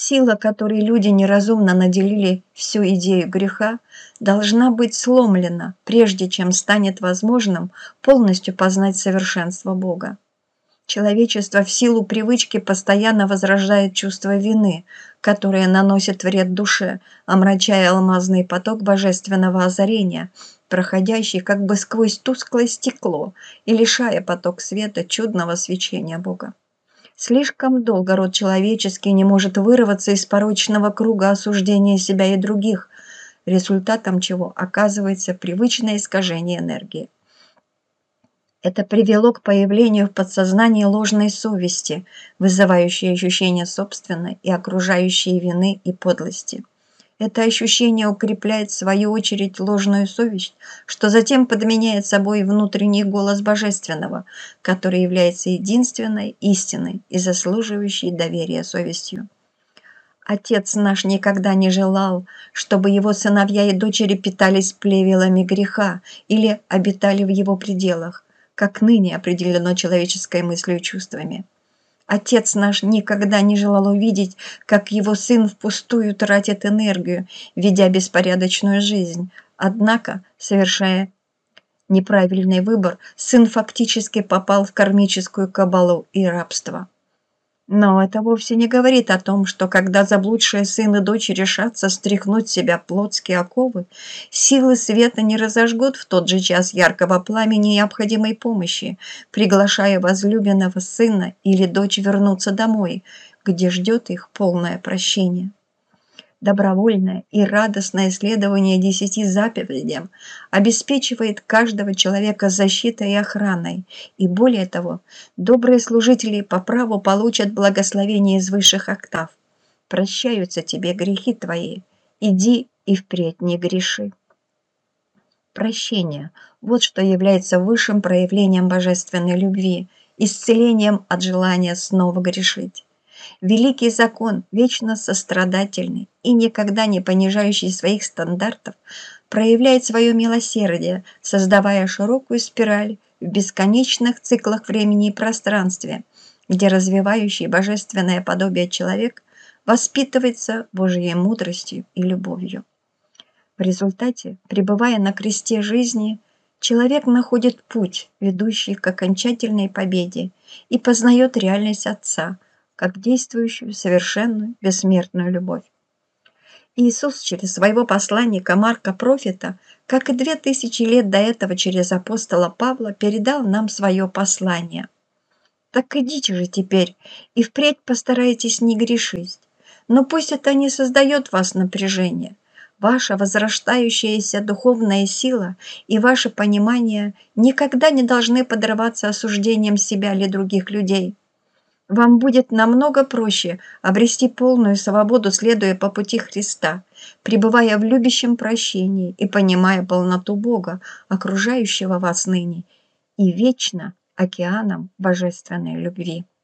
Сила, которой люди неразумно наделили всю идею греха, должна быть сломлена, прежде чем станет возможным полностью познать совершенство Бога. Человечество в силу привычки постоянно возрождает чувство вины, которое наносит вред душе, омрачая алмазный поток божественного озарения, проходящий как бы сквозь тусклое стекло и лишая поток света чудного свечения Бога. Слишком долго род человеческий не может вырваться из порочного круга осуждения себя и других, результатом чего оказывается привычное искажение энергии. Это привело к появлению в подсознании ложной совести, вызывающей ощущение собственной и окружающей вины и подлости. Это ощущение укрепляет в свою очередь ложную совесть, что затем подменяет собой внутренний голос Божественного, который является единственной истиной и заслуживающей доверия совестью. Отец наш никогда не желал, чтобы его сыновья и дочери питались плевелами греха или обитали в его пределах, как ныне определено человеческой мыслью и чувствами. Отец наш никогда не желал увидеть, как его сын впустую тратит энергию, ведя беспорядочную жизнь. Однако, совершая неправильный выбор, сын фактически попал в кармическую кабалу и рабство. Но это вовсе не говорит о том, что когда заблудшие сын и дочь решатся стряхнуть с себя плотские оковы, силы света не разожгут в тот же час яркого пламени необходимой помощи, приглашая возлюбленного сына или дочь вернуться домой, где ждет их полное прощение. Добровольное и радостное следование 10 заповедям обеспечивает каждого человека защитой и охраной, и более того, добрые служители по праву получат благословение из высших октав. Прощаются тебе грехи твои, иди и впредь не греши. Прощение – вот что является высшим проявлением божественной любви, исцелением от желания снова грешить. Великий закон, вечно сострадательный и никогда не понижающий своих стандартов, проявляет свое милосердие, создавая широкую спираль в бесконечных циклах времени и пространстве, где развивающий божественное подобие человек воспитывается Божьей мудростью и любовью. В результате, пребывая на кресте жизни, человек находит путь, ведущий к окончательной победе, и познает реальность Отца, как действующую, совершенную, бессмертную любовь. Иисус через своего посланника Марка Профета, как и 2000 лет до этого через апостола Павла, передал нам свое послание. Так идите же теперь и впредь постарайтесь не грешить, но пусть это не создает в вас напряжения. Ваша возрастающаяся духовная сила и ваше понимание никогда не должны подрываться осуждением себя или других людей. Вам будет намного проще обрести полную свободу, следуя по пути Христа, пребывая в любящем прощении и понимая полноту Бога, окружающего вас ныне, и вечно океаном божественной любви.